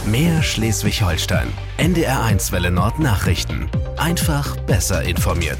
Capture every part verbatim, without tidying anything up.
Mehr Schleswig-Holstein. N D R eins Welle Nord Nachrichten. Einfach besser informiert.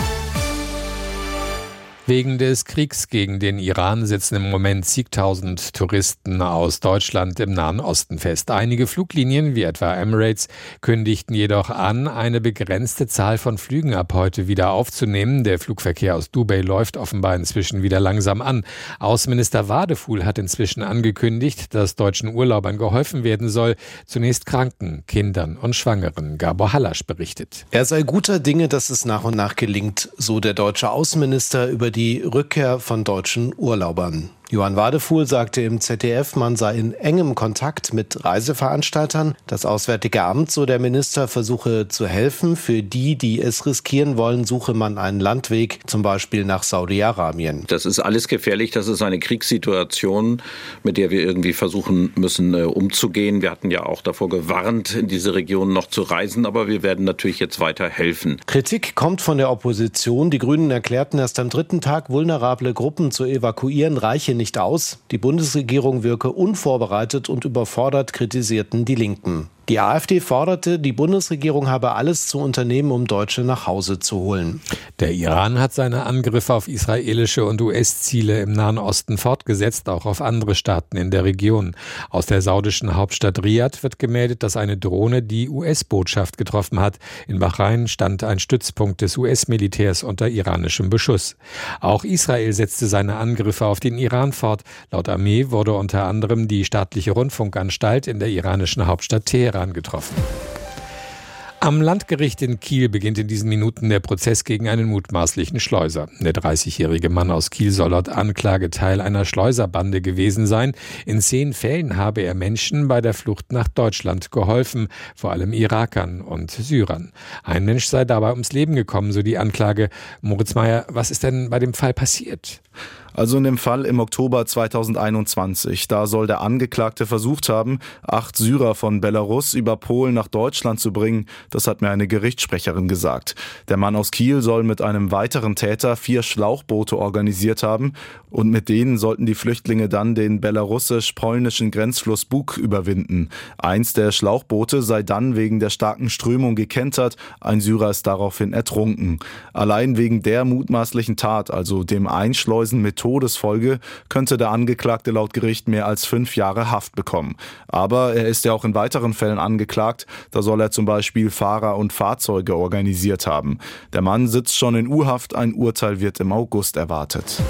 Wegen des Kriegs gegen den Iran sitzen im Moment zigtausend Touristen aus Deutschland im Nahen Osten fest. Einige Fluglinien, wie etwa Emirates, kündigten jedoch an, eine begrenzte Zahl von Flügen ab heute wieder aufzunehmen. Der Flugverkehr aus Dubai läuft offenbar inzwischen wieder langsam an. Außenminister Wadefuhl hat inzwischen angekündigt, dass deutschen Urlaubern geholfen werden soll. Zunächst Kranken, Kindern und Schwangeren. Gabor Hallasch berichtet. Er sei guter Dinge, dass es nach und nach gelingt, so der deutsche Außenminister über die die Rückkehr von deutschen Urlaubern. Johann Wadefuhl sagte im Z D F, man sei in engem Kontakt mit Reiseveranstaltern. Das Auswärtige Amt, so der Minister, versuche zu helfen. Für die, die es riskieren wollen, suche man einen Landweg, zum Beispiel nach Saudi-Arabien. Das ist alles gefährlich. Das ist eine Kriegssituation, mit der wir irgendwie versuchen müssen, äh, umzugehen. Wir hatten ja auch davor gewarnt, in diese Region noch zu reisen, aber wir werden natürlich jetzt weiter helfen. Kritik kommt von der Opposition. Die Grünen erklärten erst am dritten Tag, vulnerable Gruppen zu evakuieren, reiche nicht aus. Die Bundesregierung wirke unvorbereitet und überfordert, kritisierten die Linken. Die AfD forderte, die Bundesregierung habe alles zu unternehmen, um Deutsche nach Hause zu holen. Der Iran hat seine Angriffe auf israelische und U S-Ziele im Nahen Osten fortgesetzt, auch auf andere Staaten in der Region. Aus der saudischen Hauptstadt Riad wird gemeldet, dass eine Drohne die U S-Botschaft getroffen hat. In Bahrain stand ein Stützpunkt des U S-Militärs unter iranischem Beschuss. Auch Israel setzte seine Angriffe auf den Iran fort. Laut Armee wurde unter anderem die staatliche Rundfunkanstalt in der iranischen Hauptstadt Teheran getroffen. Am Landgericht in Kiel beginnt in diesen Minuten der Prozess gegen einen mutmaßlichen Schleuser. Der dreißigjährige Mann aus Kiel soll laut Anklage Teil einer Schleuserbande gewesen sein. In zehn Fällen habe er Menschen bei der Flucht nach Deutschland geholfen, vor allem Irakern und Syrern. Ein Mensch sei dabei ums Leben gekommen, so die Anklage. Moritz Meyer, was ist denn bei dem Fall passiert? Also in dem Fall im Oktober zweitausendeinundzwanzig. Da soll der Angeklagte versucht haben, acht Syrer von Belarus über Polen nach Deutschland zu bringen. Das hat mir eine Gerichtssprecherin gesagt. Der Mann aus Kiel soll mit einem weiteren Täter vier Schlauchboote organisiert haben. Und mit denen sollten die Flüchtlinge dann den belarussisch-polnischen Grenzfluss Bug überwinden. Eins der Schlauchboote sei dann wegen der starken Strömung gekentert. Ein Syrer ist daraufhin ertrunken. Allein wegen der mutmaßlichen Tat, also dem Einschleusen mit Todesfolge, könnte der Angeklagte laut Gericht mehr als fünf Jahre Haft bekommen. Aber er ist ja auch in weiteren Fällen angeklagt. Da soll er zum Beispiel Fahrer und Fahrzeuge organisiert haben. Der Mann sitzt schon in U-Haft. Ein Urteil wird im August erwartet.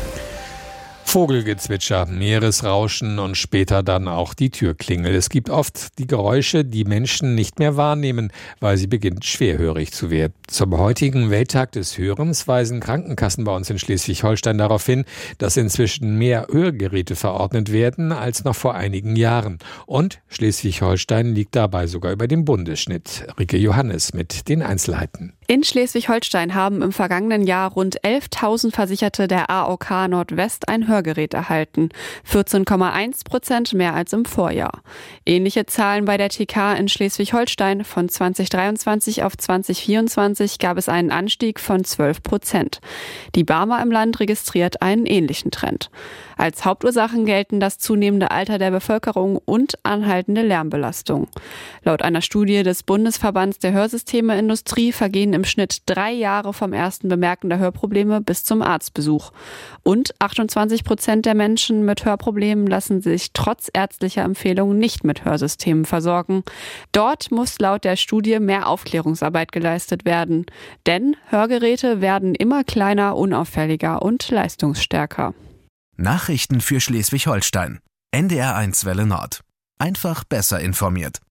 Vogelgezwitscher, Meeresrauschen und später dann auch die Türklingel. Es gibt oft die Geräusche, die Menschen nicht mehr wahrnehmen, weil sie beginnt schwerhörig zu werden. Zum heutigen Welttag des Hörens weisen Krankenkassen bei uns in Schleswig-Holstein darauf hin, dass inzwischen mehr Hörgeräte verordnet werden als noch vor einigen Jahren. Und Schleswig-Holstein liegt dabei sogar über dem Bundesschnitt. Rike Johannes mit den Einzelheiten. In Schleswig-Holstein haben im vergangenen Jahr rund elftausend Versicherte der A O K Nordwest ein Hörgerät erhalten. vierzehn Komma eins Prozent mehr als im Vorjahr. Ähnliche Zahlen bei der T K in Schleswig-Holstein. Von zweitausenddreiundzwanzig auf zweitausendvierundzwanzig gab es einen Anstieg von zwölf Prozent. Die Barmer im Land registriert einen ähnlichen Trend. Als Hauptursachen gelten das zunehmende Alter der Bevölkerung und anhaltende Lärmbelastung. Laut einer Studie des Bundesverbands der Hörsystemindustrie vergehen im Schnitt drei Jahre vom ersten Bemerken der Hörprobleme bis zum Arztbesuch. Und achtundzwanzig Prozent der Menschen mit Hörproblemen lassen sich trotz ärztlicher Empfehlungen nicht mit Hörsystemen versorgen. Dort muss laut der Studie mehr Aufklärungsarbeit geleistet werden. Denn Hörgeräte werden immer kleiner, unauffälliger und leistungsstärker. Nachrichten für Schleswig-Holstein. N D R eins Welle Nord. Einfach besser informiert.